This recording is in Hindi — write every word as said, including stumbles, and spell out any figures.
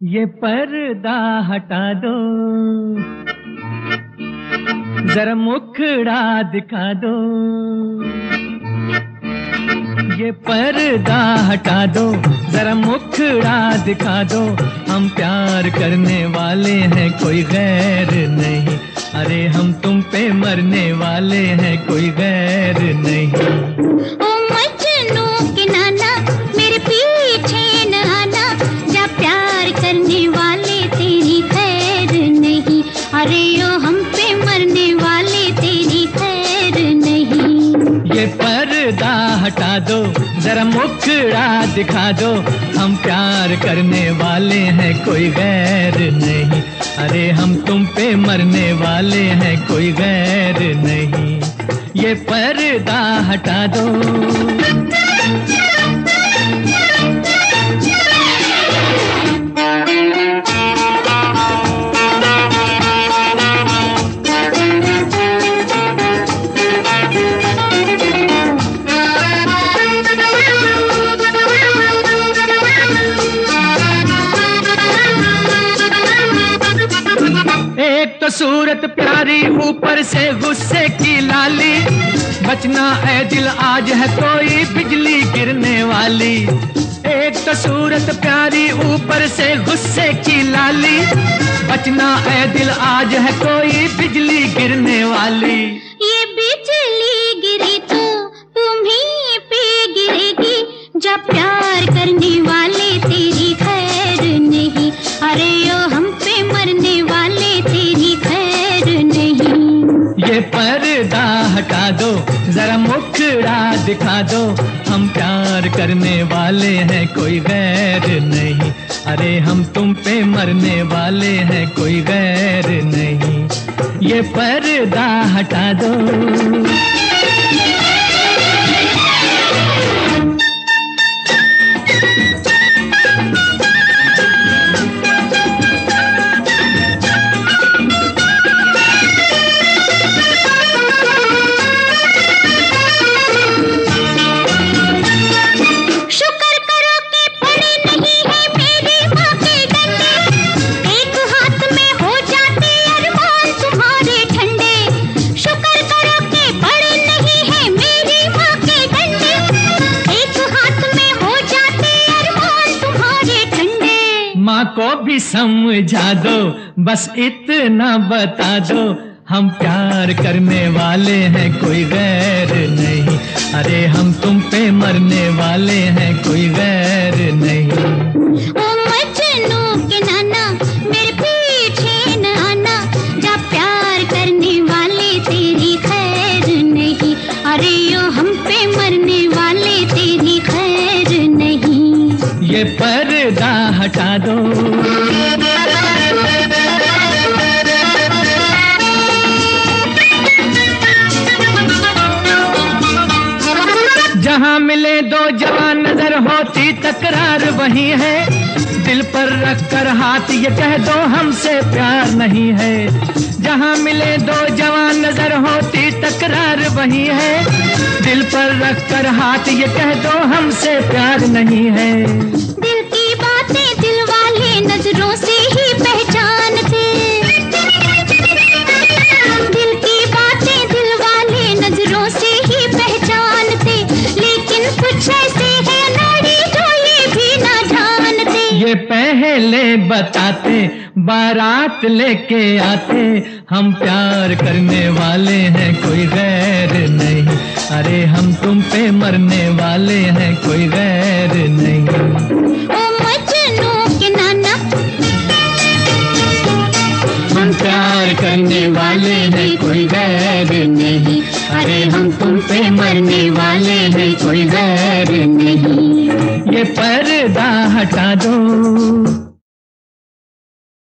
ये पर्दा हटा दो, जरा मुखड़ा दिखा दो। ये पर्दा हटा दो, जरा मुखड़ा दिखा दो। हम प्यार करने वाले हैं, कोई गैर नहीं। अरे हम तुम पे मरने वाले हैं, कोई गैर नहीं। ओ मजनू के नाना, मेरे पीछे न आना। जा प्यार करने वाले तेरी खैर नहीं। अरे ओ हम पे मरने वाले तेरी खैर नहीं। ये पर्दा हटा दो, जरा मुखड़ा दिखा दो। हम प्यार करने वाले हैं, कोई गैर नहीं। अरे हम तुम पे मरने वाले हैं, कोई गैर नहीं। ये पर्दा हटा दो। एक तो सूरत प्यारी, ऊपर से गुस्से की लाली। बचना है दिल, आज है कोई बिजली गिरने वाली। एक तो सूरत प्यारी, ऊपर से गुस्से की लाली। बचना है दिल, आज है कोई बिजली गिरने वाली। ये बिजली गिरी तो तुम्हीं पे गिरेगी। जा प्यार करने वाले तेरी खैर नहीं। अरे ओ हम पे मरने वाले तेरी खैर नहीं। ये पर्दा हटा दो, जरा मुखड़ा दिखा दो। हम प्यार करने वाले हैं, कोई गैर नहीं। अरे हम तुम पे मरने वाले हैं, कोई गैर नहीं। ये पर्दा हटा दो। माँ को भी समझा दो, बस इतना बता दो। हम प्यार करने वाले हैं, कोई गैर नहीं। अरे हम तुम पे मरने वाले हैं, कोई गैर नहीं। ओ मजनू के नाना, मेरे पीछे न आना। जा प्यार करने वाले तेरी खैर नहीं। अरे ओ हम पे मरने वाले तेरी खैर नहीं। ये पर्दा हटा दो। जहाँ मिले दो जवान नजर होती तकरार वही है। दिल पर रख कर हाथ ये कह दो, हमसे प्यार नहीं है। जहाँ मिले दो जवान नजर होती तकरार वही है। दिल पर रख कर हाथ ये कह दो, हमसे प्यार नहीं है। दिल की बातें दिल वाले नजरों से ही पहचानते। दिल की बातें दिल वाले नजरों से ही पहचानते। लेकिन कुछ ऐसे हैं नारी जो ये भी ना जानते। ये पहले बताते, बारात लेके आते। हम प्यार करने वाले हैं, कोई गैर नहीं। अरे हम तुम पे मरने वाले हैं, कोई गैर नहीं। ओ मजनू के नाना, हम प्यार करने वाले हैं, कोई गैर नहीं। अरे हम तुम पे मरने वाले हैं, कोई गैर नहीं। ये पर्दा हटा दो।